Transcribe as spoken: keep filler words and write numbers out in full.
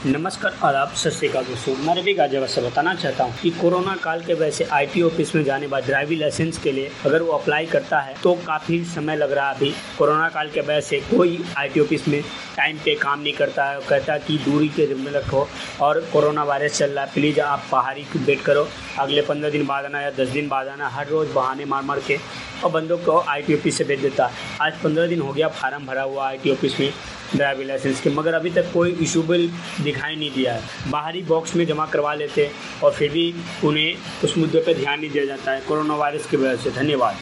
नमस्कार, आदाब, सत श्री अकाल दोस्तों। मैं रवि गाजियाबाद से बताना चाहता हूँ कि कोरोना काल के वजह से आईटी ऑफिस में जाने बाद ड्राइविंग लाइसेंस के लिए अगर वो अप्लाई करता है तो काफ़ी समय लग रहा है। अभी कोरोना काल के वजह से कोई आईटी ऑफिस में टाइम पे काम नहीं करता है, कहता है कि दूरी के जिम्मे रखो और कोरोना वायरस चल रहा है, प्लीज़ आप बाहर ही वेट करो, अगले पंद्रह दिन बाद आना या दस दिन बाद आना। हर रोज़ बहाने मार मार के और बंदों को आईटी ऑफिस से भेज देता है। आज पंद्रह दिन हो गया फार्म भरा हुआ आईटी ऑफिस में ड्राइविंग लाइसेंस के, मगर अभी तक कोई इशू बिल दिखाई नहीं दिया है। बाहरी बॉक्स में जमा करवा लेते और फिर भी उन्हें उस मुद्दे पर ध्यान नहीं दिया जाता है कोरोना वायरस की वजह से। धन्यवाद।